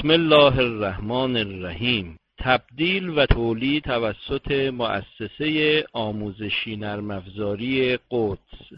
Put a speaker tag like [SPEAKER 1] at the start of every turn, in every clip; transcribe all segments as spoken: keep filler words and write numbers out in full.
[SPEAKER 1] بسم الله الرحمن الرحیم. تبدیل و تولید توسط مؤسسه آموزشی نرم افزاری قدس.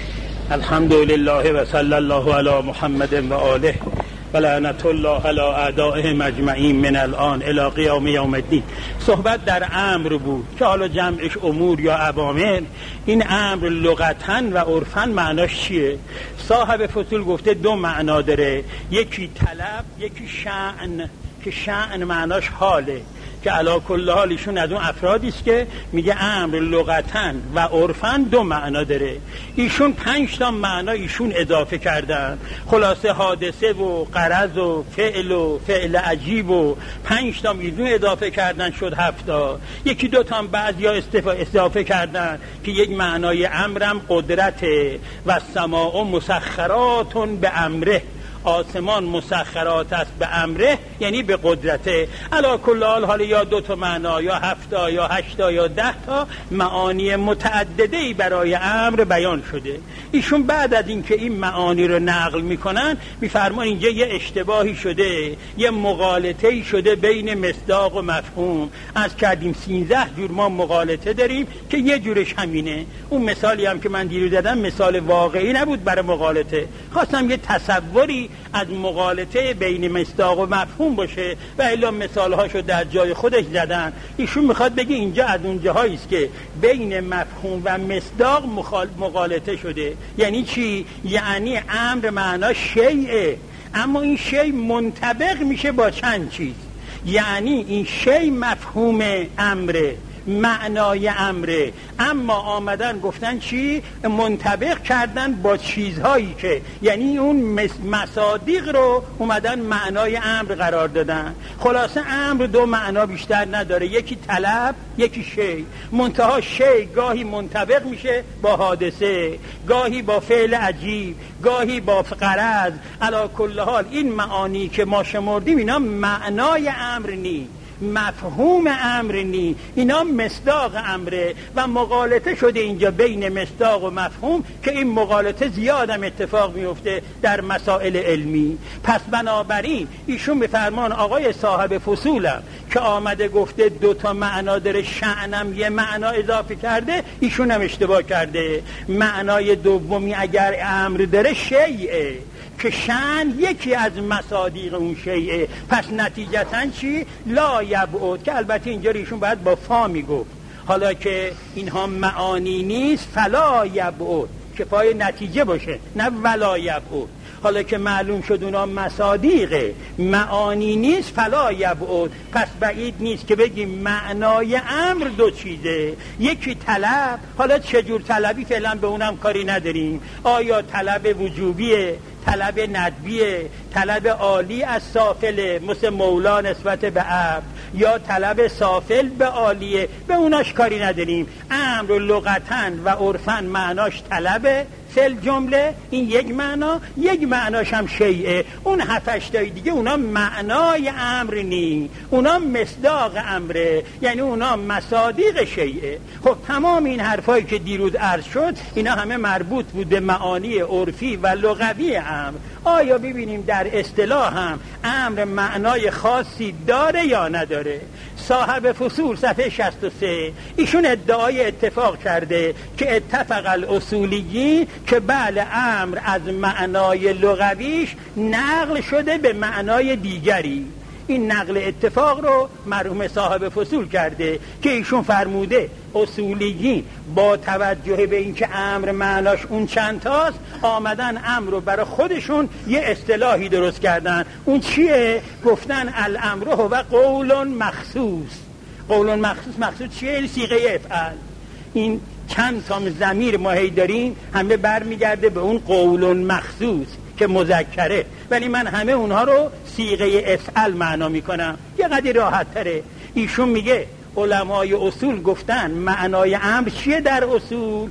[SPEAKER 2] الحمدلله و صلی الله علی محمد و آله و لعنت الله علی اعدائهم اجمعین من الان الی قیام یوم الدین. صحبت در امر بود که حالا جمعش امور یا اوامر. این امر لغتاً و عرفاً معناش چیه؟ صاحب فصول گفته دو معنا داره، یکی طلب، یکی شأن، که شأن معناش حاله، که علا کل حال ایشون از اون افرادی است که میگه امر لغتاً و عرفاً دو معنا داره. ایشون پنج تا معنا ایشون اضافه کردن، خلاصه حادثه و غرض و فعل و فعل عجیب و پنج تا ایشون اضافه کردن، شد هفت تا. یکی دو تا بعضیا اضافه کردن که یک معنای امرم قدرته و السماء مسخرات به امره، آسمان مسخرات است به امره، یعنی به قدرته. علا کل حال حالا یا دو تا معنا یا هفت تا یا هشت تا یا ده تا معانی متعددی برای امر بیان شده. ایشون بعد از اینکه این معانی رو نقل میکنن میفرمان اینجا یه اشتباهی شده، یه مغالطه‌ای شده بین مصداق و مفهوم. از کردیم سیزده جور ما مغالطه داریم که یه جورش همینه. اون مثالی هم که من دیروز دادم مثال واقعی نبود برای مغالطه، خواستم یه تصوری از مغالطه بین مصداق و مفهوم باشه و الا مثالهاشو در جای خودش زدن. ایشون میخواد بگه اینجا از اون جاهایی است که بین مفهوم و مصداق مغالطه شده. یعنی چی؟ یعنی امر معنا شیء، اما این شیء منطبق میشه با چند چیز. یعنی این شیء مفهوم امره، معنای امره، اما آمدن گفتن چی؟ منطبق کردن با چیزهایی که یعنی اون مصادیق رو اومدن معنای امر قرار دادن. خلاصه امر دو معنا بیشتر نداره، یکی طلب، یکی شی. منتها شی گاهی منطبق میشه با حادثه، گاهی با فعل عجیب، گاهی با غرض. علی کل حال این معانی که ما شمردیم اینا معنای امر نی، مفهوم امر نی، اینا مصداق امره و مغالطه شده اینجا بین مصداق و مفهوم که این مغالطه زیادم اتفاق میفته در مسائل علمی. پس بنابراین ایشون میفرمان آقای صاحب فصولم که آمده گفته دو تا معنا داره، شأنم یه معنا اضافه کرده، ایشون هم اشتباه کرده. معنای دومی اگر امر داره شیعه، که شأن یکی از مصادیق اون شیعه. پس نتیجتاً چی؟ لا یبعد، که البته اینجا ایشون باید با فا میگفت، حالا که اینها معانی نیست فلا یبعد، که پای نتیجه باشه، نه ولا یبعد. حالا که معلوم شد اونا مصادیق معانی نیست فلا یبعد، پس بعید نیست که بگیم معنای امر دو چیزه، یکی طلب. حالا چجور طلبی فعلا به اونم کاری نداریم، آیا طلب وجوبیه، طلب ندبیه، طلب عالی از سافله مثل مولا نسبت به عبد، یا طلب سافل به عالیه، به اوناش کاری نداریم. امر لغتاً و عرفاً معناش طلبه فل جمله، این یک معنا، یک معناش هم شیعه. اون هفتش تای دیگه اونا معنای امر نی، اونا مصداق امره، یعنی اونا مصادیق شیعه. خب تمام این حرفایی که دیروز عرض شد اینا همه مربوط بود به معانی عرفی و لغوی امر. آیا ببینیم در اصطلاح هم امر معنای خاصی داره یا نداره؟ صاحب فصول صفحه شصت و سه ایشون ادعای اتفاق کرده که اتفق الاصولیین که بله امر از معنای لغویش نقل شده به معنای دیگری. این نقل اتفاق رو مرحوم صاحب فصول کرده که ایشون فرموده اصولیین با توجه به اینکه امر معناش اون چند تاست آمدن امر رو برای خودشون یه اصطلاحی درست کردن. اون چیه؟ گفتن الامر هو قول مخصوص. قول مخصوص، مخصوص چیه؟ این صیغه افعال. این چند تا ضمیر ما هی داریم همه برمیگرده به اون قول مخصوص که مذکره، ولی من همه اونها رو صیغه افعال معنا میکنم، یه قدری راحت تره. ایشون میگه علمای اصول گفتن معنای امر چیه در اصول؟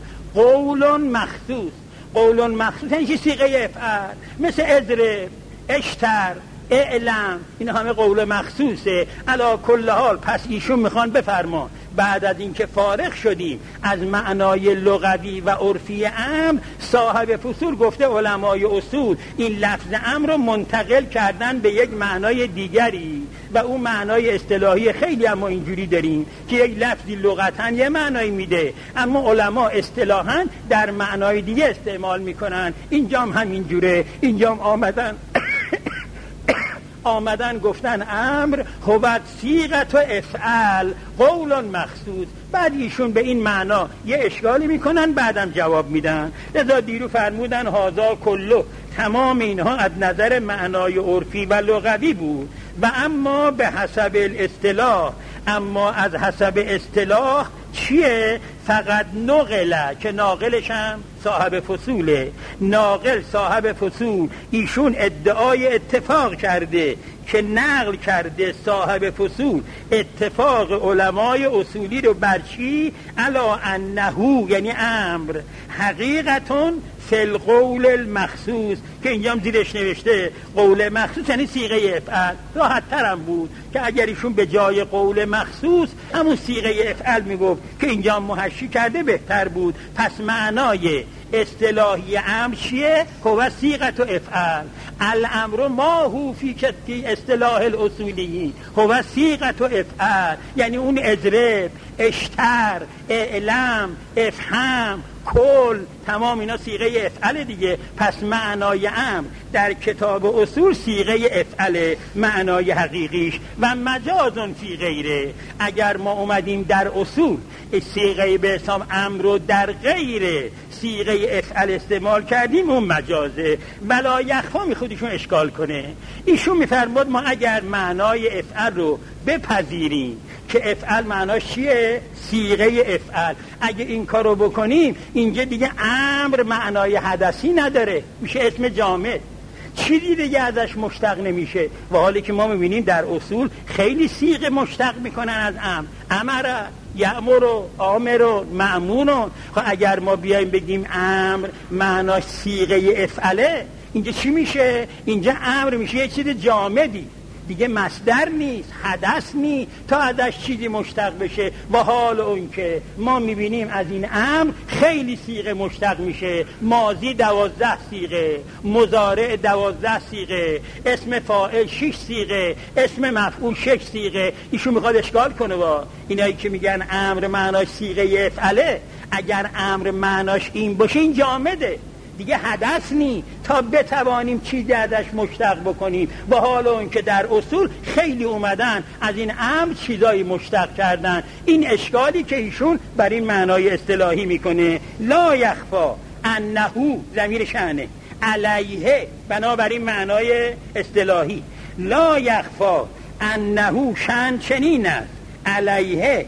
[SPEAKER 2] قول مخصوص. قول مخصوص یعنی صیغه افعال، مثل اضرب، اشتر، اعلم، این همه قول مخصوصه. علا کل حال پس ایشون میخوان بفرمان بعد از اینکه فارغ شدیم از معنای لغوی و عرفی امر، صاحب فصول گفته علمای اصول این لفظ امر رو منتقل کردن به یک معنای دیگری و اون معنای اصطلاحی خیلی اما اینجوری داریم که یک لفظی لغتاً یه معنایی میده اما علما اصطلاحاً در معنای دیگه استعمال میکنن. اینجام همین جوره، اینجام آمدن آمدن گفتن امر هوت صیغت و افعل قول مخصوص. بعد ایشون به این معنا یه اشکالی میکنن بعدم جواب میدن. لذا دیرو فرمودن هازا کلو، تمام اینها از نظر معنای عرفی و لغوی بود و اما به حسب الاصطلاح، اما از حسب اصطلاح چیه؟ فقط نقله، که ناقلش هم صاحب فصوله. ناقل صاحب فصول ایشون ادعای اتفاق کرده که نقل کرده صاحب فصول اتفاق علمای اصولی رو بر چی؟ الا انهو یعنی امر حقیقتون فی القول المخصوص، که اینجام زیرش نوشته قول مخصوص یعنی صیغه افعل. راحت ترم بود که اگر ایشون به جای قول مخصوص همون صیغه افعل میگفت که اینجام محشی کرده بهتر بود. پس معنای اصطلاحی امر چیه؟ هو صیغت و افعل. الامر ما هو فی کتی اصطلاح الاصولی هو صیغت و افعل، یعنی اون اضرب، اشتر، اعلم، افهم، کل، تمام اینا صیغه افعل دیگه. پس معنای امر در کتاب اصول صیغه افعل معنای حقیقیش و مجازن فی غیره. اگر ما اومدیم در اصول صیغه به اسم امر رو در غیر صیغه افعل استعمال کردیم اون مجازه. ولا یخفا میخودشون اشکال کنه. ایشون میفرماد ما اگر معنای افعل رو بپذیریم که افعل معناش چیه؟ صیغه افعل، اگه این کارو بکنیم اینجا دیگه امر معنای حدثی نداره، میشه اسم جامد، چیزی دیگه ازش مشتق نمیشه. و حالی که ما میبینیم در اصول خیلی صیغه مشتق میکنن از امر، امر، یأمر، آمر، مأمون. خب اگر ما بیایم بگیم امر معناش صیغه افعله، اینجا چی میشه؟ اینجا امر میشه یه چیز جامدی دیگه، مصدر نیست، حدث نیست تا ازش چیزی مشتق بشه. و حال اون که ما میبینیم از این امر خیلی صیغه مشتق میشه، ماضی دوازده صیغه، مضارع دوازده صیغه، اسم فاعل شش صیغه، اسم مفعول شش صیغه. ایشون میخواد اشکال کنه با اینایی که میگن امر معناش صیغه افعله. اگر امر معناش این باشه این جامده دیگه، حدث نی تا بتوانیم چیزی ازش مشتق بکنیم. با حال اون که در اصول خیلی اومدن از این امر چیزایی مشتق کردن. این اشکالی که ایشون بر این معنای اصطلاحی میکنه لا یخفا انهو ضمیر شأنه علیه، بنابراین معنای اصطلاحی لا یخفا انهو شأن چنین است علیه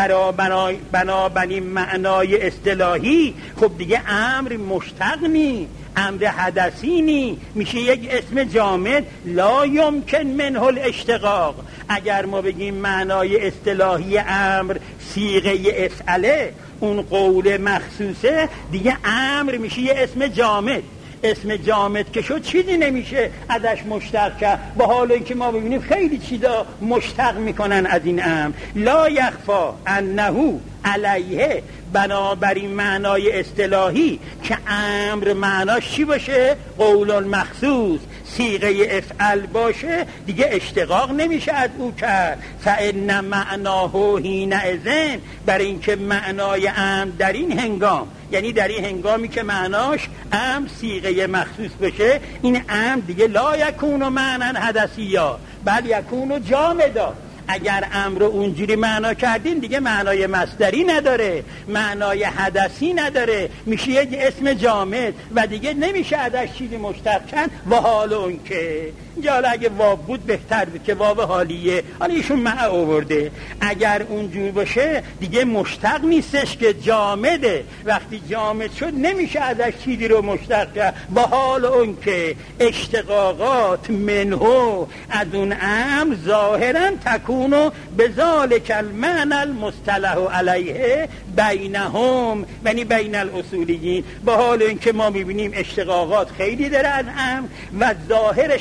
[SPEAKER 2] بنابراین معنای اصطلاحی. خب دیگه امر مشتق نی، امر حدثی نی، میشه یک اسم جامد لا یمکن منه الاشتقاق. اگر ما بگیم معنای اصطلاحی امر صیغه افعله، اون قول مخصوصه، دیگه امر میشه یه اسم جامد. اسم جامد که شد چیزی نمیشه ازش مشتق کرد. با حال اینکه ما ببینیم خیلی چیزا مشتق میکنن از این امر. لا یخفا انهو علیه بنابراین معنای اصطلاحی که امر معناش چی باشه؟ قول مخصوص، صیغه افعل باشه، دیگه اشتقاق نمیشه از او کرد. فان معناه حینئذ، برای اینکه معنای امر در این هنگام، یعنی در این هنگامی که معناش امر صیغه مخصوص بشه، این امر دیگه لا یکون معنی حدثیا بل یکون جامدا. اگر امر رو اونجوری معنا کردین دیگه معنای مصدری نداره، معنای حدثی نداره، میشه یک اسم جامد و دیگه نمیشه ازش چیزی مشتق کرد. و حال اون که اینجا اگه واو بود بهتر بود که واو حالیه، حالا ایشون مع آورده. اگر اونجور باشه دیگه مشتق نیستش که جامده، وقتی جامد شد نمیشه ازش چیزی رو مشتق کرد. با حال اون که اشتقاقات منهو از اون امر ظاهرا تکونو به ذالک المعنى المصطلح علیه بینهم، یعنی بین الاصولیین. با حال این که ما میبینیم اشتقاقات خیلی داره از امر و ظاهرش هم اینه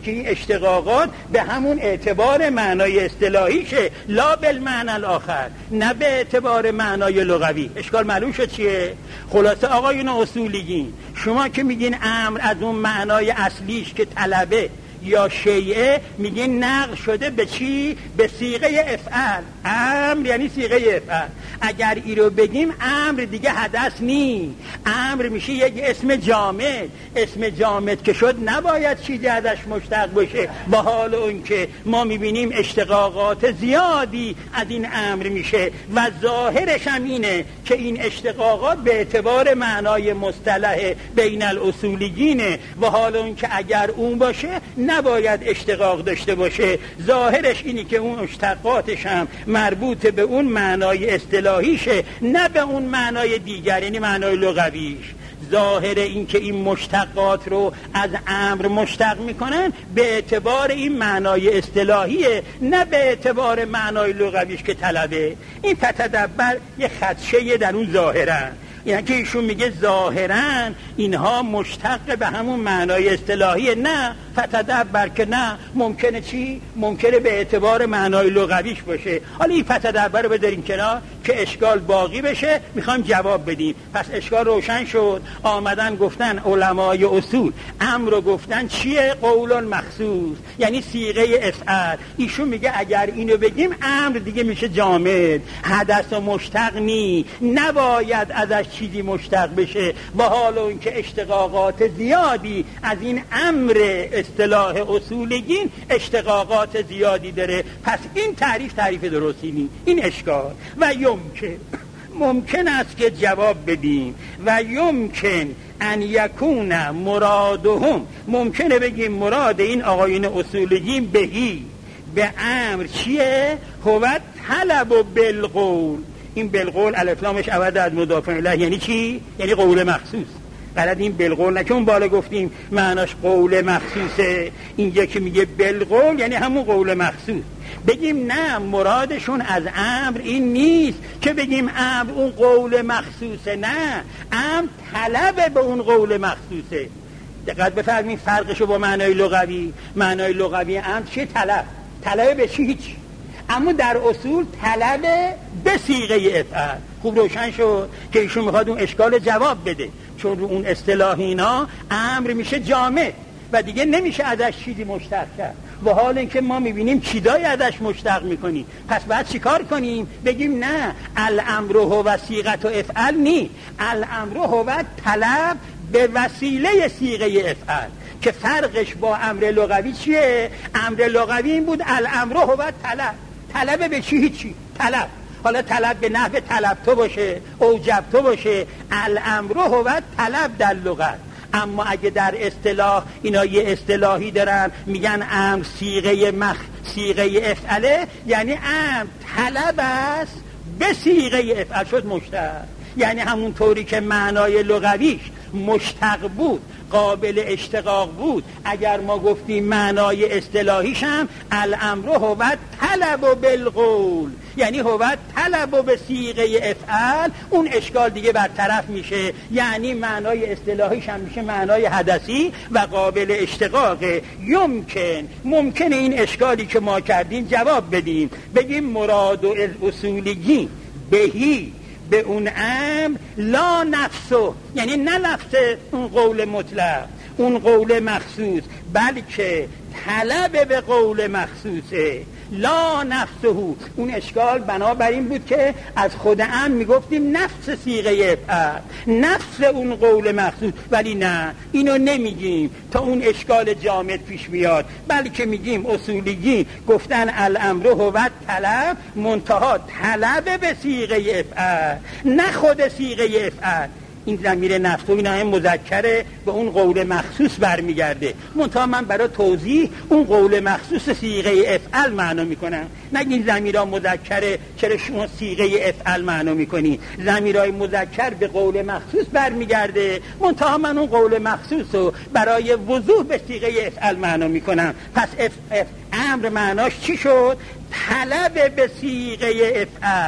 [SPEAKER 2] که این اشتقاقات به همون اعتبار معنای اصطلاحیشه، لا بالمعنی الاخر، نه به اعتبار معنای لغوی. اشکال معلوم شد چیه؟ خلاصه آقایون اصولیین، شما که میگین امر از اون معنای اصلیش که طلبه یا شیعه، میگین نقل شده به چی؟ به صیغه افعل. امر یعنی صیغه افعل. اگر ای رو بگیم امر دیگه حدث نی، امر میشه یک اسم جامد. اسم جامد که شد نباید چیزی ازش مشتق باشه، با حال اون که ما میبینیم اشتقاقات زیادی از این امر میشه و ظاهرش هم اینه که این اشتقاقات به اعتبار معنای مصطلح بین الاصولیینه، و حال اون که اگر اون باشه نباید اشتقاق داشته باشه. ظاهرش اینی که اون اشتقاقاتش هم مربوط به اون معنای اصطلاحیشه، نه به اون معنای دیگر، یعنی معنای لغویش. ظاهر این که این مشتقات رو از امر مشتق میکنن به اعتبار این معنای اصطلاحیه، نه به اعتبار معنای لغویش که طلبه. این فتدبر یه خدشه در اون ظاهرن، یعنی که ایشون میگه ظاهراً اینها مشتق به همون معنای اصطلاحیه، نه فتدبر که نه، ممکنه چی؟ ممکنه به اعتبار معنای لغویش باشه. حالا این فتدبر رو بذاریم کنار که اشکال باقی بشه، میخوایم جواب بدیم. پس اشکال روشن شد. آمدن گفتن علمای اصول امر رو گفتن چیه؟ قول مخصوص، یعنی صیغه افعال. ایشون میگه اگر اینو بگیم امر دیگه میشه جامد، حدث و مشتق نی، نباید ازش چیزی مشتق بشه، با حال اون که اشتقاقات زیادی از این امر اصطلاح اصولیین اشتقاقات زیادی داره. پس این تعریف تعریف درستی نی. این اشکال. و یمکن ممکن است که جواب بدیم و یمکن ان یکون مرادهم، ممکنه بگیم مراد این آقایون اصولیین بهی به امر چیه؟ هو طلب و بالقول. این بالقول الف لامش عوض از مضاف الیه، یعنی چی؟ یعنی قول مخصوص. غلط این بالقول نه، چون بالا گفتیم معناش قول مخصوصه، اینجا که میگه بالقول یعنی همون قول مخصوص. بگیم نه، مرادشون از امر این نیست که بگیم امر اون قول مخصوصه، نه، امر طلب به اون قول مخصوصه. دقت بفرمایید فرقشو با معنای لغوی. معنای لغوی امر چیه؟ طلب. طلب به چی؟ هیچ. اما در اصول طلب به صیغه افعال. خوب روشن شد که ایشون میخواد اون اشکال جواب بده، چون رو اون اصطلاح اینا امر میشه جامد و دیگه نمیشه ازش چیزی مشتق کرد، و حال اینکه ما میبینیم چیزایی ازش مشتق میکنیم. پس باید چیکار کنیم؟ بگیم نه، الامر هو صیغه افعال نی، الامر هو طلب به وسیله صیغه افعال. که فرقش با امر لغوی چیه؟ امر لغوی این بود الامر هو طلب. طلب به چی؟ هیچی. طلب. حالا طلب به نحو طلب تو باشه، اوجب تو باشه، الامر هو طلب در لغت. اما اگه در اصطلاح اینا یه اصطلاحی دارن میگن امر صیغه مخ صیغه افعله، یعنی امر طلب است به صیغه افعل، شد مشتق. یعنی همون طوری که معنای لغویش مشتق بود، قابل اشتقاق بود، اگر ما گفتیم معنای اصطلاحیش هم الامر هو طلب بالقول، یعنی هو طلب به صیغه افعال، اون اشکال دیگه برطرف میشه. یعنی معنای اصطلاحیش هم میشه معنای حدثی و قابل اشتقاقه. یمکن ممکنه این اشکالی که ما کردیم جواب بدیم، بگیم مراد الاصولیین بهی به اون امر لا نفسه، یعنی نه لفظ اون قول مطلق، اون قول مخصوص، بلکه طلب به قول مخصوصه، لا نفسه. اون اشکال بنابراین بود که از خود امر میگفتیم نفس صیغه افعال، نفس اون قول مخصوص، ولی نه، اینو نمیگیم تا اون اشکال جامد پیش بیاد، بلکه میگیم اصولیین گفتن الامر هو طلب، منتها طلب به صیغه افعال، نه خود صیغه افعال. این ضمیر نفس و اینا هم مذکره، به اون قول مخصوص برمیگرده. منتها من برای توضیح اون قول مخصوص صیغه افعل معنا میکنم. نگین ضمیرها مذکره چرا شما صیغه افعل معنا میکنی؟ ضمیرهای مذکر به قول مخصوص برمیگرده، منتها من اون قول مخصوص رو برای وضوح به صیغه افعل معنا میکنم. پس اف اف امر معناش چی شد؟ طلب به صیغه افعل.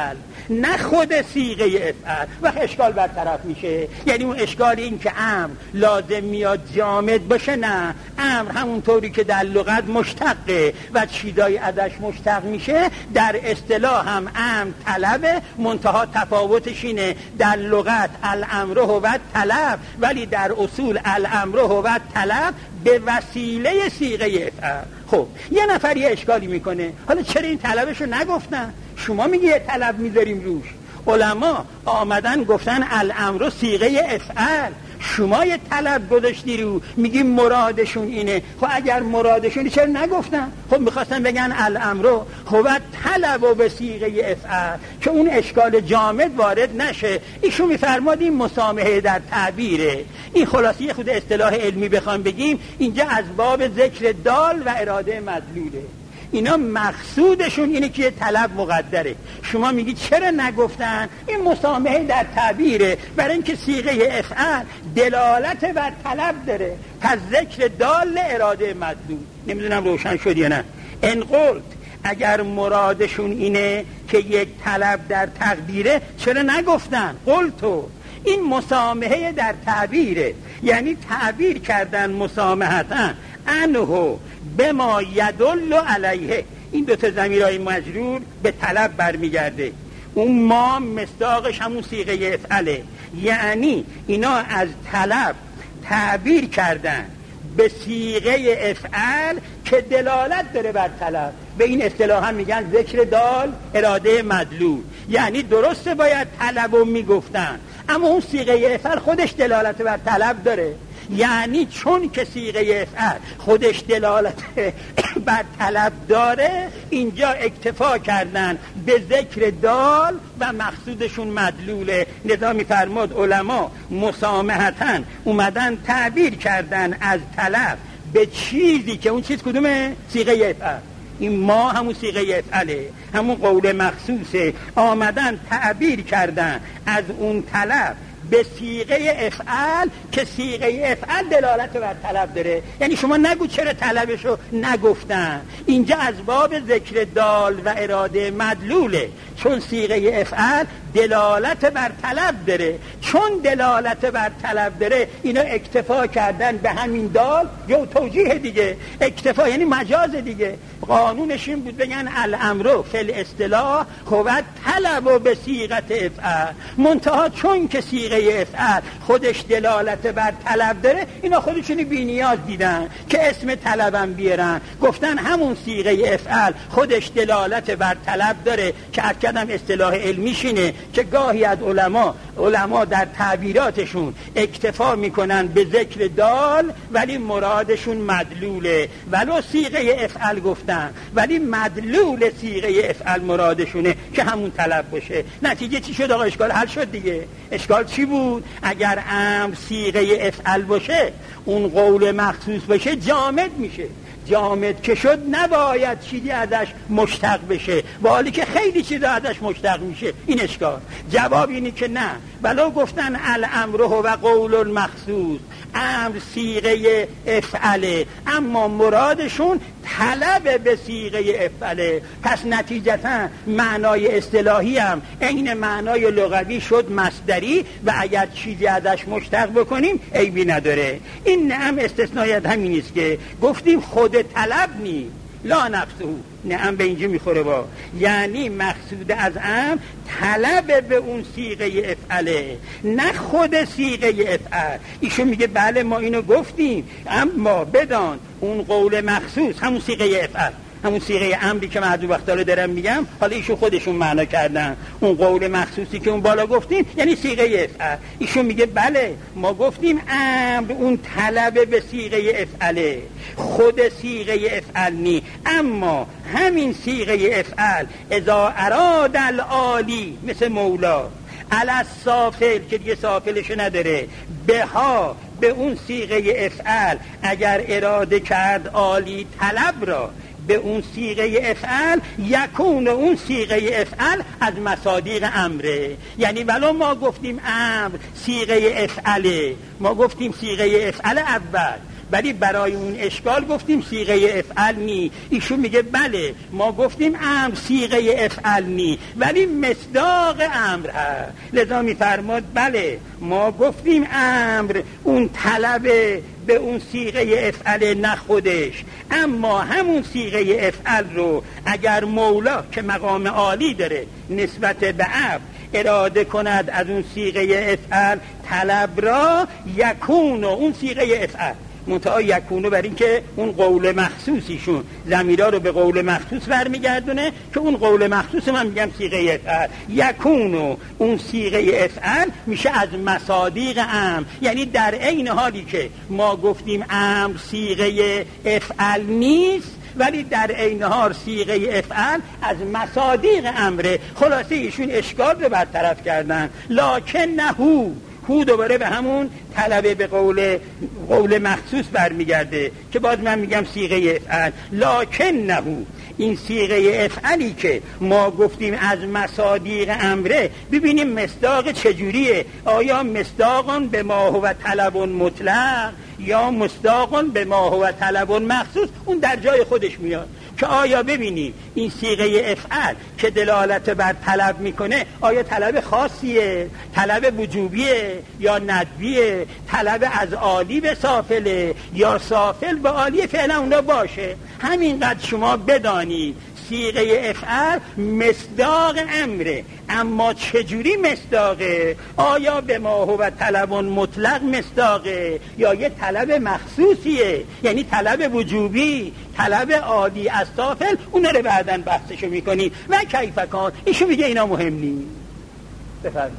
[SPEAKER 2] نه خود صیغه افعل. و اشکال برطرف میشه. یعنی اون اشکال این که امر لازم میاد جامد باشه، نه، امر همونطوری که در لغت مشتقه و چیزای ازش مشتق میشه، در اصطلاح هم امر طلبه، منتها تفاوتش اینه در لغت الامر هو طلب، ولی در اصول الامر هو طلب به وسیله صیغه افعل. خب یه نفر یه اشکالی میکنه، حالا چرا این طلبشو نگفتن؟ شما میگی یه طلب میذاریم روش، علما آمدن گفتن الامر صیغه افعل، شما یه طلب گذاشتی رو میگی مرادشون اینه. خب اگر مرادشون چرا نگفتن؟ خب میخواستن بگن الامر هو طلب و به صیغه افعل که اون اشکال جامد وارد نشه. ایشون میفرماد این مسامحه در تعبیره. این خلاصی خود اصطلاح علمی بخوام بگیم اینجا از باب ذکر دال و اراده مدلوله. اینا مقصودشون اینه که طلب مقدره. شما میگی چرا نگفتن؟ این مسامحه در تعبیره، برای اینکه صیغه افعل دلالت بر طلب داره، پس ذکر دال اراده مدلول. نمیدونم روشن شد یا نه. ان قلت اگر مرادشون اینه که یک طلب در تقدیره چرا نگفتن؟ قلتو این مسامحه در تعبیره، یعنی تعبیر کردن مسامحتن انهو بما یدل علیه. این دوتا ضمیرهای مجرور به طلب برمیگرده. اون ما مصداقش همون صیغه افعله، یعنی اینا از طلب تعبیر کردن به صیغه افعل که دلالت داره بر طلب. به این اصطلاح هم میگن ذکر دال اراده مدلول. یعنی درسته باید طلب رو میگفتن، اما اون صیغه افعل خودش دلالت بر طلب داره. یعنی چون که صیغه افعل خودش دلالت بر طلب داره، اینجا اکتفا کردن به ذکر دال و مقصودشون مدلوله. لذا می‌فرماد علما مسامحتاً اومدن تعبیر کردن از طلب به چیزی که اون چیز کدومه؟ صیغه افعل. این ما همون صیغه افعله، همون قول مخصوصه. آمدن تعبیر کردن از اون طلب به صیغه افعل که صیغه افعل دلالت بر طلب داره. یعنی شما نگو چرا طلبشو نگفتن، اینجا از باب ذکر دال و اراده مدلوله، چون صیغه افعل دلالت بر طلب داره. چون دلالت بر طلب داره اینا اکتفا کردن به همین دال یا توجیه دیگه. اکتفا یعنی مجاز دیگه. قانونش این بود بگن الامر فی الاصطلاح هو طلب و به صیغه افعل، منتها چون که صیغه افعل خودش دلالت بر طلب داره، اینا خودشونی بی نیاز دیدن که اسم طلبم بیارن، گفتن همون صیغه افعل خودش دلالت بر طلب داره که اکدم اصطلاح علمیش اینه که گاهی از علما علما در تعبیراتشون اکتفا میکنن به ذکر دال ولی مرادشون مدلوله. ولو صیغه افعل گفتن ولی مدلول صیغه افعل مرادشونه که همون طلب باشه. نتیجه چی شد آقا؟ اشکال حل شد دیگه. اشکال چی بود؟ اگر امر صیغه افعل باشه، اون قول مخصوص باشه، جامد میشه. جامد که شد نباید چیزی ازش مشتق بشه، با حالی که خیلی چیزا ازش مشتق میشه. این اشکال. جواب اینی که نه، ولو گفتن الامر هو قول مخصوص، امر صیغه افعله، اما مرادشون طلب به صیغه افعله، پس نتیجتا معنای اصطلاحی هم عین معنای لغوی شد مصدری و اگر چیزی ازش مشتق بکنیم عیبی نداره. این نعم استثنایت همین نیست که گفتیم خود طلب نی لا نفسه، نعم به اینجا میخوره با، یعنی مقصود از امر طلب به اون صیغه افعله، نه خود صیغه افعل. ایشون میگه بله ما اینو گفتیم، اما بدان اون قول مخصوص همون صیغه افعل، همون صیغه امری که من وقتا رو دارم میگم، حالا ایشون خودشون معنا کردن اون قول مخصوصی که اون بالا گفتیم یعنی صیغه افعل. ایشون میگه بله ما گفتیم امر اون طلب به صیغه افعله، خود صیغه افعل نی، اما همین صیغه افعل اذا اراد العالی مثل مولا علی السافل که دیگه سافلشو نداره، بها به اون صیغه افعل اگر اراده کرد عالی طلب را به اون صیغه افعل، یکون اون صیغه افعل از مصادیق امره. یعنی ولو ما گفتیم امر صیغه افعله، ما گفتیم صیغه افعل اول، ولی برای اون اشکال گفتیم صیغه افعل نی. ایشون میگه بله ما گفتیم امر صیغه افعل نی ولی مصداق امر هست. لذا میفرماد بله ما گفتیم امر اون طلب به اون صیغه افعل نه خودش، اما همون صیغه افعل رو اگر مولا که مقام عالی داره نسبت به عبد اراده کند از اون صیغه افعل طلب را یکون و اون صیغه افعل منتها یکونو بر این که اون قول مخصوصیشون ضمیرا رو به قول مخصوص برمیگردونه که اون قول مخصوص من میگم صیغه افعل. یکونو اون صیغه افعل میشه از مصادیق امر، یعنی در عین حالی که ما گفتیم امر صیغه افعل نیست ولی در عین حال صیغه افعل از مصادیق امره. خلاصه ایشون اشکال رو برطرف کردن. لکن نهو هو دوباره به همون طلبه به قول قول مخصوص برمیگرده که باز من میگم صیغه افعل. لکن نهو این صیغه افعلی که ما گفتیم از مصادیق امره، ببینیم مصداق چجوریه. آیا مصداقون به ما هو طلب مطلق یا مصداقون به ما هو طلب مخصوص؟ اون در جای خودش میاد که آیا ببینیم این صیغه افعل که دلالت بر طلب میکنه آیا طلب خاصیه، طلب وجوبیه یا ندبیه، طلب از عالی به سافله یا سافل به عالی، فعلا اون باشه. همینقدر شما بدانید صیغه افعل مصداق امره، اما چجوری مصداقه؟ آیا به ما هو طلب مطلق مصداقه یا یه طلب مخصوصیه، یعنی طلب وجوبی، طلب عالی از سافل؟ اون رو بعداً بحثشو میکنی. و کیف کان ایشون میگه اینا مهم نیست. بفرمایید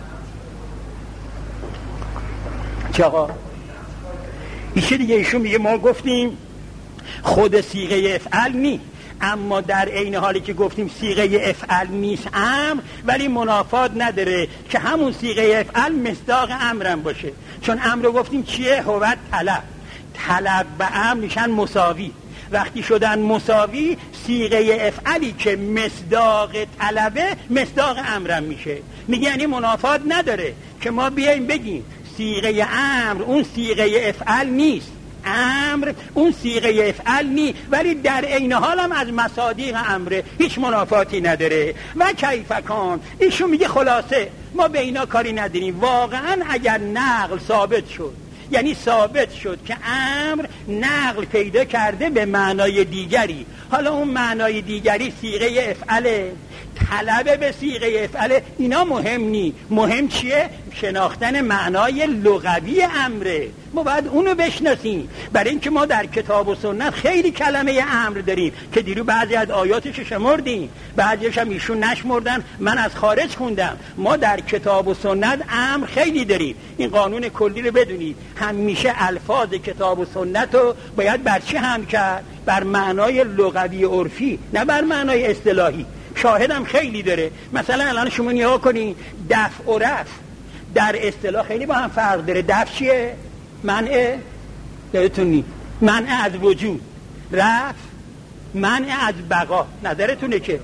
[SPEAKER 2] چه آقا ایشون دیگه ایشون میگه ما گفتیم خود صیغه افعل نی، اما در عین حالی که گفتیم صیغه افعل نیست امر، ولی منافات نداره که همون صیغه افعل مصداق امرم باشه. چون امر رو گفتیم چیه؟ هو طلب. طلب به امر میشن مساوی. وقتی شدن مساوی صیغه افعلی که مصداق طلبه مصداق امرم میشه. میگه یعنی منافات نداره که ما بیایم بگیم صیغه امر اون صیغه افعل نیست، امر اون صیغه افعل نی، ولی در عین حال هم از مصادیق امره، هیچ منافاتی نداره. و کیف کان ایشون میگه خلاصه ما به اینا کاری نداریم. واقعا اگر نقل ثابت شد، یعنی ثابت شد که امر نقل پیدا کرده به معنای دیگری، حالا اون معنای دیگری صیغه افعله، طلب به صیغه افعله، اینا مهم نی. مهم چیه؟ شناختن معنای لغوی امره. ما باید اونو بشناسیم، برای اینکه ما در کتاب و سنت خیلی کلمه امر داریم که دیرو بعضی از آیاتش شمردیم، بعضیش هم ایشون نشمردن، من از خارج خوندم. ما در کتاب و سنت امر خیلی داریم. این قانون کلی رو بدونید، همیشه الفاظ کتاب و سنت رو باید بر چی هم کرد؟ بر معنای لغوی عرفی، نه بر معنای اصطلاحی. شاهدم خیلی داره. مثلا الان شما نگاه کنین دفع و رفع در اصطلاح خیلی با هم فرق داره. دفع چیه؟ منع، نظرتون نی منع از وجود. رفع منع از بقا. نظرتونه که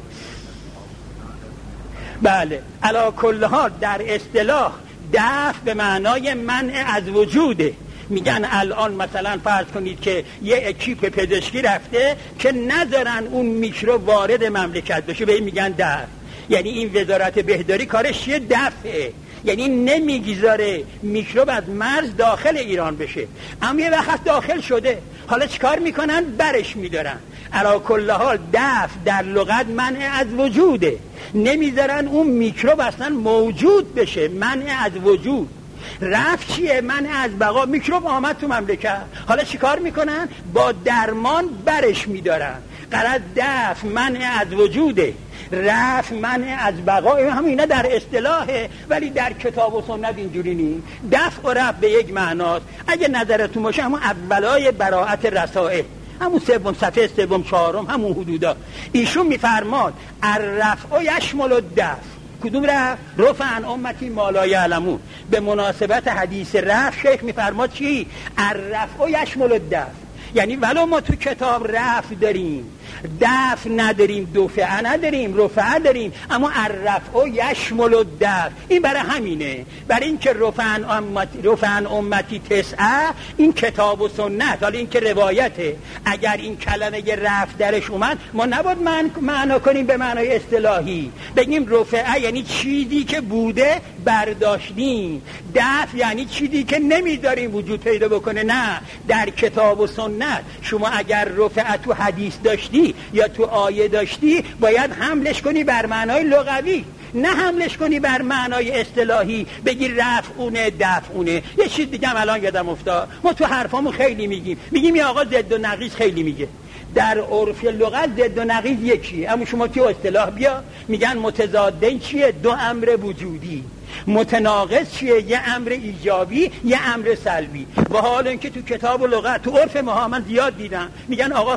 [SPEAKER 2] بله علا کل حال در اصطلاح دفع به معنای منع از وجوده. میگن الان مثلا فرض کنید که یه اکیپ پزشکی رفته که نذارن اون میکروب وارد مملکت بشه، به این میگن دفع. یعنی این وزارت بهداری کارش چیه؟ دفعه، یعنی نمیگذاره میکروب از مرز داخل ایران بشه. اما یه وقت داخل شده، حالا چیکار میکنن؟ برش میدارن. علا کل حال دفع در لغت منع از وجوده، نمیذارن اون میکروب اصلا موجود بشه، منع از وجود. رفع چیه؟ منع از بقا. میکروب آمد تو مملکت، حالا چیکار میکنن؟ با درمان برش میدارن. غرض دفع منع از وجوده، رفع منع از بقا. هم اینا در اصطلاحه، ولی در کتاب و سنت اینجوری نیست. دفع و رفع به یک معناست. اگه نظرتون باشه همون اولای براءت رسائل، همون سوم صفحه سوم چهارم، همون حدودا ایشون میفرماد الرفع یشمل الدفع. کدوم رفع؟ رفع عن امتی ما لا یعلمون. به مناسبت حدیث رفع شیخ میفرماد چی؟ الرفع یشمل الدفع، یعنی ولو ما تو کتاب رفع داریم دفع نداریم، دفعه نداریم، رفعه داریم، اما الرفع یشمل الدفع. این برای همینه، برای اینکه رفعن امتی رفعن امتی تسعه این کتاب و سنت. حالا این که روایته، اگر این کلمه رفع درش اومد ما نباید من معنا کنیم به معنای اصطلاحی، بگیم رفعه یعنی چیزی که بوده برداشتیم، دفع یعنی چیزی که نمیداریم وجود پیدا بکنه. نه، در کتاب و سنت شما اگر رفعه تو حدیث داشتی یا تو آیه داشتی باید حملش کنی بر معنای لغوی، نه حملش کنی بر معنای اصطلاحی بگی رفع اونه دفع اونه. یه چیز دیگه هم الان یادم افتاد، ما تو حرفامون خیلی میگیم میگیم یا آقا ضد و نقیض خیلی میگه. در عرف لغت ضد و نقیض یکیه، اما شما تو اصطلاح بیا میگن متضادین چیه؟ دو امر وجودی. متناقض چیه؟ یه امر ایجابی یه امر سلبی. و حالا اینکه تو کتاب و لغت تو عرف ما من زیاد دیدم میگن آقا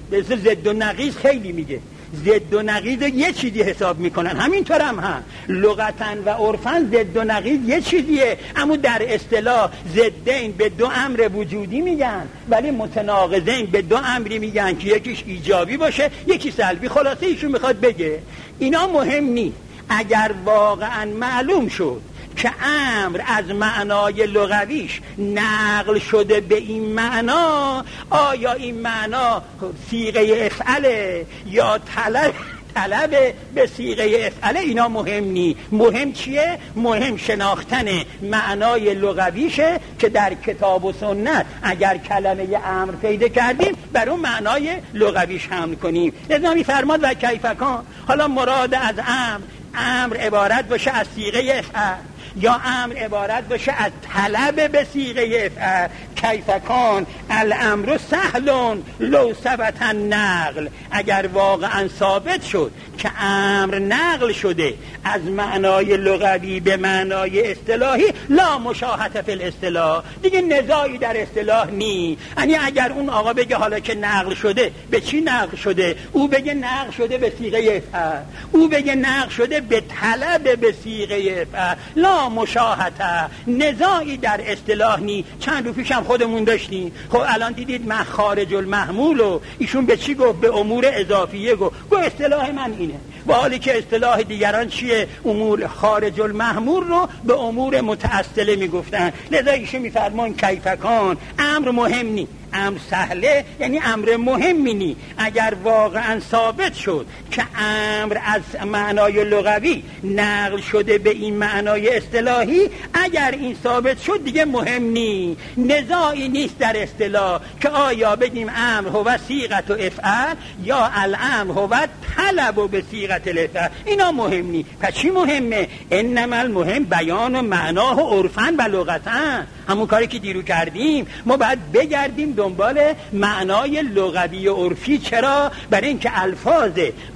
[SPEAKER 2] ضد و نقیض خیلی میگه، ضد و نقیض یه چیزی حساب میکنن. همینطور هم هم لغتن و عرفن ضد و نقیض یه چیزیه، اما در اصطلاح ضدین به دو امر وجودی میگن ولی متناقضین به دو امری میگن که یکیش ایجابی باشه یکی سلبی. خلاصه ایشون میخواد بگه اینا مهم نیست. اگر واقعا معلوم شد که امر از معنای لغویش نقل شده به این معنا، آیا این معنا صیغه افعله یا طلب طلب به صیغه افعله، اینا مهم نی. مهم چیه؟ مهم شناختن معنای لغویشه که در کتاب و سنت اگر کلمه امر پیدا کردیم بر اون معنای لغویش حمل کنیم. لذا می‌فرماد و کیفکان، حالا مراد از امر امر عبارت باشه از صیغه افعل یا امر عبارت باشه از طلب به صیغه افعل. کیفکان الامر سهل لو ثبت نقل، اگر واقعا ثابت شد که امر نقل شده از معنای لغوی به معنای اصطلاحی، لا مشاهده فی الاصطلاح، دیگه نزاعی در اصطلاح نی. یعنی اگر اون آقا بگه حالا که نقل شده به چی نقل شده، او بگه نقل شده به صیغه افعل، او بگه نقل شده به طلب به صیغه افعل، لا مشاهده، نزاعی در اصطلاح نی. چند رو پیشم خودمون داشتیم، خب الان دیدید مخارج المحمول و ایشون به چی گفت؟ به امور اضافیه گفت. گفت اصطلاح من اینه، با حالی که اصطلاح دیگران چیه؟ امور خارج المحمول رو به امور متأصله میگفتن. لذا ایشون میفرمان کیفکان امر مهم نی، امر سهله یعنی امر مهمی نی. اگر واقعا ثابت شد که امر از معنای لغوی نقل شده به این معنای اصطلاحی، اگر این ثابت شد دیگه مهم نی، نزاعی نیست در اصطلاح که آیا بگیم امر هو صیغه افعل یا الامر هو طلب به صیغه الافعل، اینا مهم نی. پس چی مهمه؟ انما المهم بیان و معناه و عرفن و لغتن. همون کاری که دیرو کردیم، ما باید بگردیم دنبال معنای لغوی و عرفی. چرا؟ برای اینکه الفاظ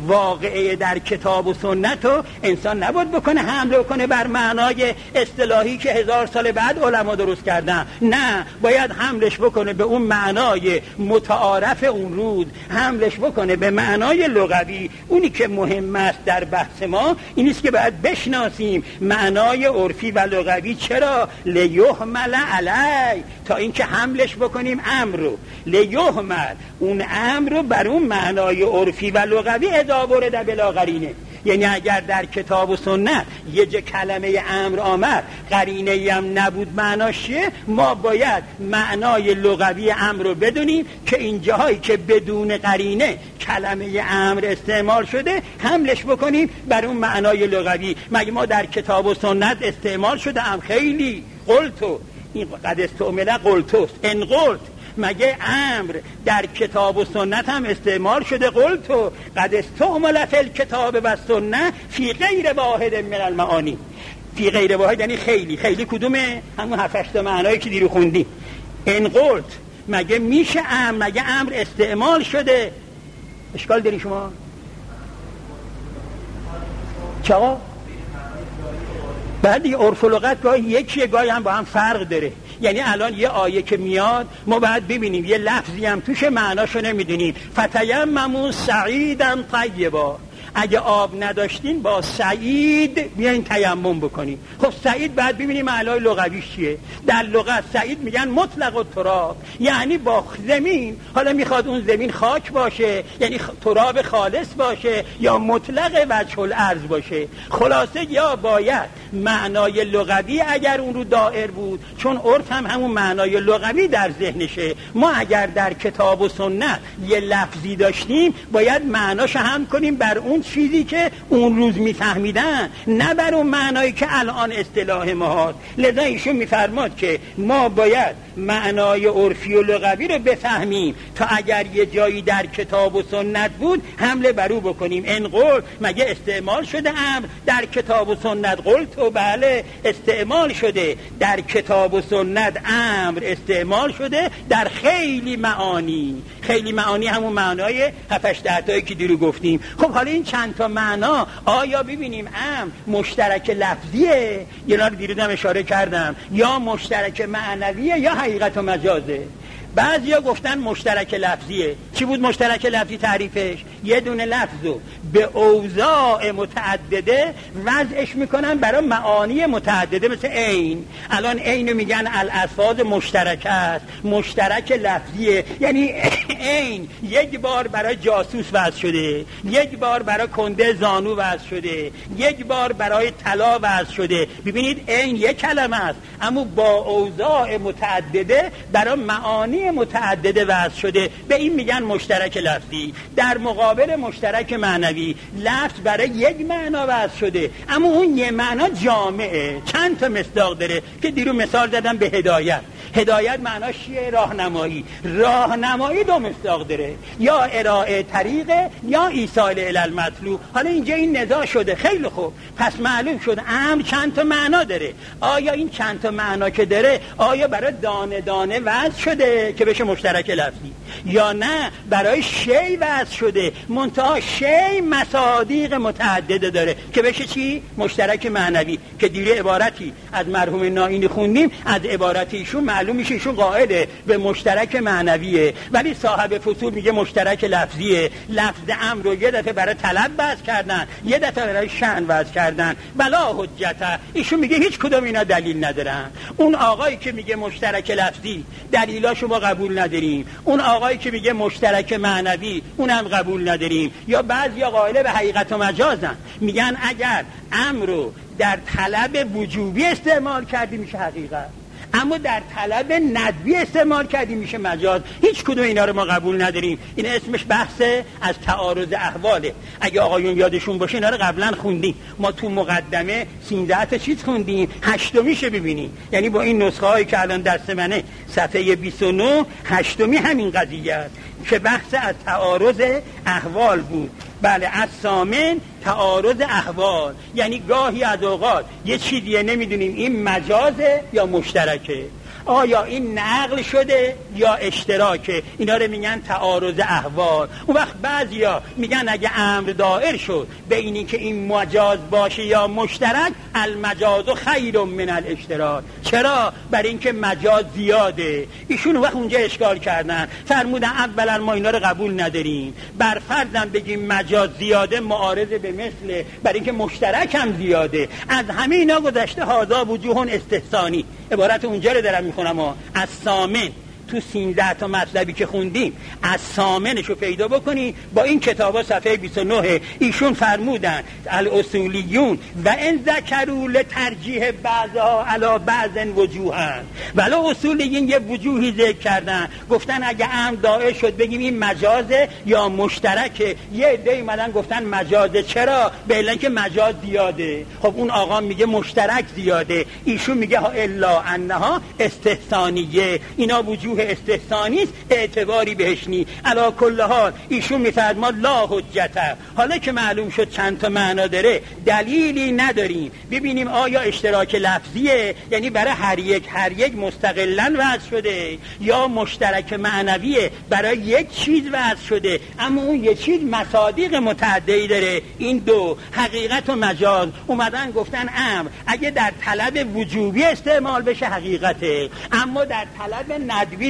[SPEAKER 2] واقعه در کتاب و سنت رو انسان نباید بکنه حمله کنه بر معنای اصطلاحی که هزار سال بعد علما درست کردن. نه، باید حملش بکنه به اون معنای متعارف اون روز، حملش بکنه به معنای لغوی. اونی که مهم است در بحث ما این است که باید بشناسیم معنای عرفی و لغوی. چرا؟ لیحمل علی، تا اینکه حملش بکنیم امر رو، لیحمل اون امر رو بر اون معنای عرفی و لغوی اذا ورد بلا قرینه. یعنی اگر در کتاب و سنت یه جا کلمه امر آمد قرینه هم نبود معناش چیه، ما باید معنای لغوی امر رو بدونیم که این جاهایی که بدون قرینه کلمه امر استعمال شده حملش بکنیم بر اون معنای لغوی. مگه ما در کتاب و سنت استعمال شده هم خیلی قلتو، این قد استعمل قلتوست، ان قلت، مگه امر در کتاب و سنت هم استعمال شده؟ قلتو قد استعمل فی الکتاب و سنت فی غیر واحد من المعانی. فی غیر واحد یعنی خیلی. خیلی کدومه؟ همون هفت هشت معنایی که دیرو خوندیم. ان قلت، مگه میشه امر، مگه امر استعمال شده؟ اشکال داری شما؟ چرا؟ بعد دیگه عرف و لغت گاهی یکیه گاهی هم با هم فرق داره. یعنی الان یه آیه که میاد ما باید ببینیم یه لفظی هم توش معناشو نمیدونیم. فتیمموا صعیدا طیبا، اگه آب نداشتین با سعید بیاین تیمم بکنین. خب سعید بعد ببینیم معنای لغویش چیه. در لغت سعید میگن مطلق التراب، یعنی با زمین، حالا میخواد اون زمین خاک باشه یعنی تراب خالص باشه یا مطلق وجه الارض باشه. خلاصه یا باید معنای لغوی اگر اون رو دائر بود، چون عرف هم همون معنای لغوی در ذهنشه. ما اگر در کتاب و سنت یه لفظی داشتیم باید معناش هم کنیم بر اون چیزی که اون روز میفهمیدن، نه بر اون معنایی که الان اصطلاح ما هست. لذا ایشون میفرماد که ما باید معنای عرفی و لغوی رو بفهمیم تا اگر یه جایی در کتاب و سنت بود حمله بر او بکنیم. ان قول مگه استعمال شده امر در کتاب و سنت؟ قول تو بله استعمال شده در کتاب و سنت، امر استعمال شده در خیلی معانی. خیلی معانی همون معنای هفت ده تایی که دیرو گفتیم. خب حالا این چند تا معنا آیا ببینیم امر مشترک لفظیه، یه نار دیروز هم اشاره کردم، یا مشترک معنویه یا حقیقت و مجازه؟ بعضیا گفتن مشترک لفظیه. چی بود مشترک لفظی تعریفش؟ یه دونه لفظو به اوضاع متعدده وضعش میکنن برای معانی متعدده، مثل عین. الان عین میگن الالفاظ مشترک است، مشترک لفظیه، یعنی عین یک بار برای جاسوس وضع شده، یک بار برای کنده زانو وضع شده، یک بار برای طلا وضع شده. ببینید عین یک کلمه است اما با اوضاع متعدده برای معانی متعدده وضع شده، به این میگن مشترک لفظی. در مقابل مشترک معنوی، لفظ برای یک معنا وضع شده اما اون یه معنا جامعه، چند تا مصداق داره که دیرو مثال زدم به هدایت. هدایت معناش چیه؟ راهنمایی. راهنمایی دو مصداق داره، یا ارائه طریقه یا ایصال الی المطلوب. حالا اینجا این نزاع شده. خیلی خوب، پس معلوم شد امر چند تا معنا داره. آیا این چند تا معنا که داره آیا برای دانه دانه وضع شده که بشه مشترک لفظی، یا نه برای شی وضع شده منتها شی مصادیق متعدده داره که بشه چی؟ مشترک معنوی. که دیره عبارتی از مرحوم نائینی خوندیم، از عبارت ایشون معلوم میشه ایشون قائله به مشترک معنویه، ولی صاحب فصول میگه مشترک لفظیه. لفظ امر رو یه دفعه برای طلب وضع کردن، یه دفعه برای شأن وضع کردن. بلا حجت. ایشون میگه هیچ کدوم اینا دلیل ندارن. اون آقایی که میگه مشترک لفظی دلیلاشو ما قبول نداریم، اون آقایی که میگه مشترک معنوی اونم قبول نداریم. یا بعضیا قائل به حقیقت و مجازن، میگن اگر امر رو در طلب وجوبی استعمال کردی میشه حقیقت، اما در طلب ندبی استعمال کردی میشه مجاز. هیچ کدوم اینا رو ما قبول نداریم. این اسمش بحث از تعارض احواله. اگه آقایون یادشون باشه اینا رو قبلا خوندیم. ما تو مقدمه سیزده تا چیز خوندیم، هشتمیشه ببینیم. یعنی با این نسخه هایی که الان دست منه صفحه بیست و نه، هشتمی همین قضیه است که بحث از تعارض احوال بود. بله، از سامن تعارض احوال، یعنی گاهی از اوقات یه چیزیه نمیدونیم این مجازه یا مشترکه، آیا این نقل شده یا اشتراکه. اینا رو میگن تعارض احوال. اون وقت بعضیا میگن اگه امر دائر شد به اینی که این مجاز باشه یا مشترک، المجاز خیر من الاشتراک. چرا؟ برای اینکه مجاز زیاده. ایشون وقت اونجا اشکال کردن، فرمودن اولا ما اینا رو قبول نداریم، بر فرضم بگیم مجاز زیاده معارض به مثل، برای اینکه مشترک هم زیاده. از همه اینا گذشته هذا وجوه استحسانی. عبارت اونجا رو دارم میخونم ها. از سامن تو سیزده تا مطلبی که خوندیم از سامنشو پیدا بکنی. با این کتابا صفحه بیست و نه ایشون فرمودن الاصولیون و ان ذکروا لترجیح بعضها علی بعض وجوها، ولی اصولیین یه وجوهی ذکر کردن، گفتن اگه امر دائر شد بگیم این مجازه یا مشترکه. یه عده اومدن گفتن مجازه. چرا؟ به علت که مجاز زیاده. خب اون آقا میگه مشترک زیاده، ایشون میگه ها الا انها استحسانیه. اینا وجوه استحسانی است، اعتباری بهش نی. علا کل حال ایشون میفرماد لا حجت. حالا که معلوم شد چند تا معنا داره، دلیلی نداریم ببینیم آیا اشتراک لفظیه، یعنی برای هر یک هر یک مستقلاً وضع شده، یا مشترک معنویه برای یک چیز وضع شده اما اون یک چیز مصادیق متعددی داره. این دو حقیقت و مجاز اومدن گفتن امر اگه در طلب وجوبی استعمال بشه حقیقته، اما در طلب ندبی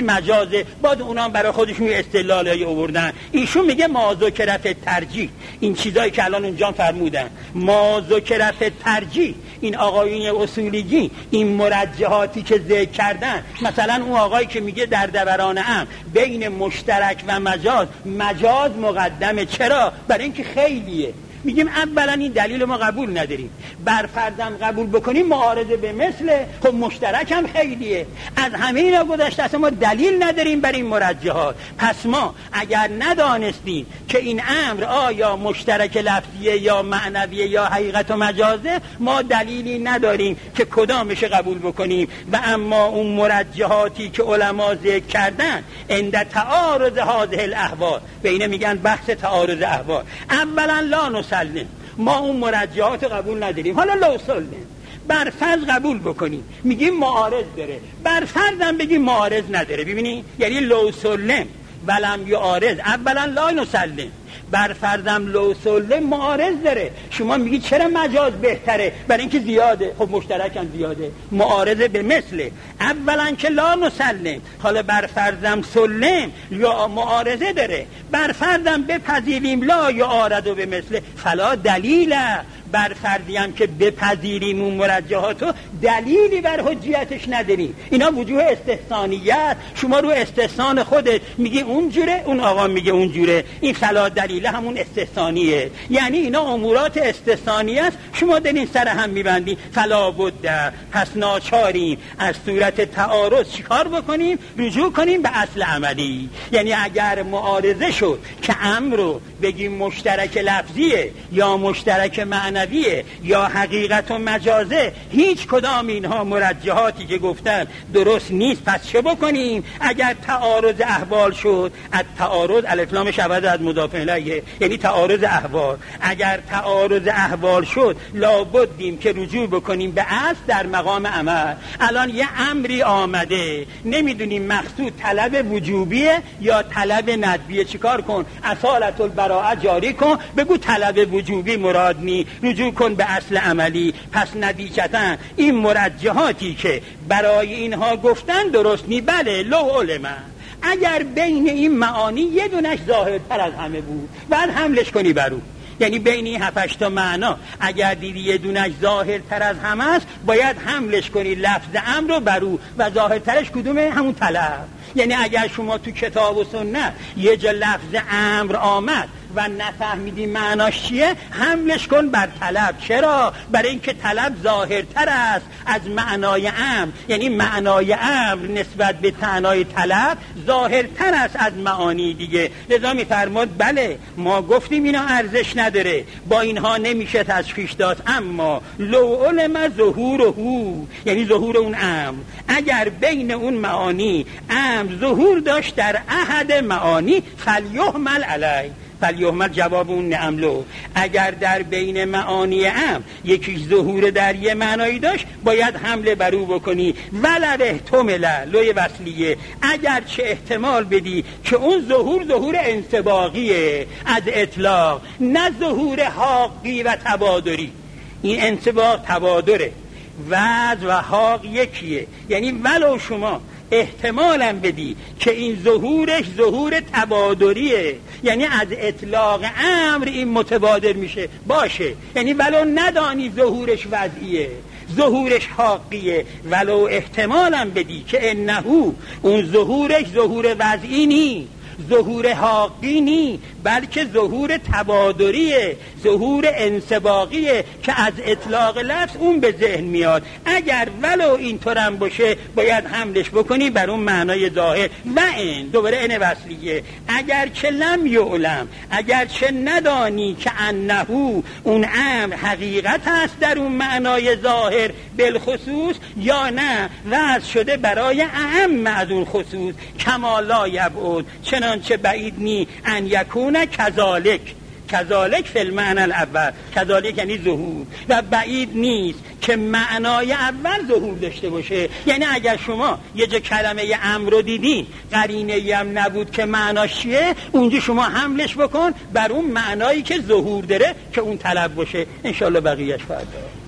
[SPEAKER 2] مجازه، باز اونا برای خودشون استدلالای آوردن. ایشون میگه ما ذکرت ترجیح، این چیزایی که الان اونجا فرمودن ما ذکرت ترجیح، این آقایون اصولیگی این مرجحاتی که ذکر کردن، مثلا اون آقایی که میگه در دوران امر بین مشترک و مجاز مجاز مقدمه. چرا؟ برای اینکه خیلیه. میگیم اولا این دلیل ما قبول نداریم، بر فرضم قبول بکنیم معارضه به مثل، خب مشترک هم خیلیه. از همه اینا گذشته اصلا ما دلیل نداریم بر این مرجحات. پس ما اگر ندانستیم که این امر آیا مشترک لفظیه یا معنویه یا حقیقت و مجازه، ما دلیلی نداریم که کدامش قبول بکنیم. و اما اون مرجحاتی که علما ذکر کردن عند تعارض هذه الاحوال، به اینه میگن بحث تعارض احوال. اولا لا نسلم، ما اون مرجحات قبول نداریم. حالا لو سلم، بر فرض قبول بکنیم میگیم معارض داره، بر فرض هم بگیم معارض نداره. ببینی یعنی لو سلم ولم یعارض، اولا لا نسلم، بر فرضم لو سلم معارض داره. شما میگی چرا مجاز بهتره؟ برای اینکه زیاده. خب مشترک هم زیاده، معارض به مثل. اولا که لا نسلم، حالا بر فرضم سلم یا معارضه داره، بر فرضم بپذیریم لا یعارض به مثل، فلا دلیل. بر فردی هم که بپذیریم اون مرجحاتو دلیلی بر حجیتش نداریم. اینا وجوه استثنائیت، شما رو استثنان خودت میگی اونجوره، اون آقا میگه اونجوره، این فلا دلیل همون استثنائیه. یعنی اینا امورات استثنائیه است، شما دارین سر هم میبندین. فلا بد، پس ناچاریم از صورت تعارض چیکار بکنیم؟ رجوع کنیم به اصل عملی. یعنی اگر معارضه شد که امر رو بگیم مشترک لفظیه یا مشترک معنویه یا حقیقت و مجازه، هیچ کدام اینها مرجحاتی که گفتن درست نیست. پس چه بکنیم؟ اگر تعارض احوال شد، از تعارض الف لامش عوض از مضاف الیه، یعنی تعارض احوال، اگر تعارض احوال شد لابدیم که رجوع بکنیم به اصل در مقام عمل. الان یه امری آمده، نمیدونیم مقصود طلب وجوبیه یا طلب ندبیه، چیکار کن؟ اصالت البراءه جاری کن، بگو طلب وجوبی مراد نی، رجوع کن به اصل عملی. پس نتیجتاً این مرجحاتی که برای اینها گفتن درست نی. بله لو علم، اگر بین این معانی یه دونش ظاهرتر از همه بود بعد حملش کنی برو، یعنی بین این هفتش تا معنا اگر دیدی یه دونش ظاهرتر از همه است باید حملش کنی لفظ امر رو برو، و ظاهرترش کدومه؟ همون طلب. یعنی اگر شما تو کتاب و سنت یه جا لفظ امر آمد و نفهمیدی معناش چیه، حملش کن بر طلب. چرا؟ برای اینکه طلب ظاهرتر است از معنای امر، یعنی معنای امر نسبت به معنای طلب ظاهرتر است از معانی دیگه. لذا میفرماد بله ما گفتیم اینا ارزش نداره، با اینها نمیشه تشخیص داد، اما لو علم ظهوره، یعنی ظهور اون امر، اگر بین اون معانی امر ظهور داشت در احد معانی فلیحمل علی، فلیحمل جواب اون نعم لو، اگر در بین معانی امر یکیش ظهور در یه معنایی داشت باید حمله بر او بکنی. ولو احتمل، لوی وصلیه، اگر چه احتمال بدی که اون ظهور ظهور انطباقیه از اطلاق، نه ظهور حاقی و تبادری. این انطباق تبادره، وضع و حاق یکیه. یعنی ولو شما احتمالاً بدی که این ظهورش ظهور تبادریه، یعنی از اطلاق امر این متبادر میشه باشه، یعنی ولو ندانی ظهورش وضعیه ظهورش حاقیه، ولو احتمالاً بدی که انهو اون ظهورش ظهور وضعی نی، ظهور حاقی نی، بلکه ظهور تبادریه، ظهور انسباقیه که از اطلاق لفظ اون به ذهن میاد. اگر ولو اینطورم باشه باید حملش بکنی بر اون معنای ظاهر. و این دوباره این وصلیه، اگر چه لم یعلم، اگر چه ندانی که انهو اون امر حقیقت است در اون معنای ظاهر بالخصوص، یا نه وضع شده برای اهم از اون خصوص، کما لا یبعد، چنانچه بعید نی ان یکون کذالک، کذالک فی المعنی الاول، کذالک یعنی ظهور، و بعید نیست که معنای اول ظهور داشته باشه. یعنی اگر شما یه جا کلمه امر رو دیدی قرینه‌ای هم نبود که معناش چیه، اونجا شما حملش بکن بر اون معنایی که ظهور داره که اون طلب باشه. انشالله بقیهش فردا.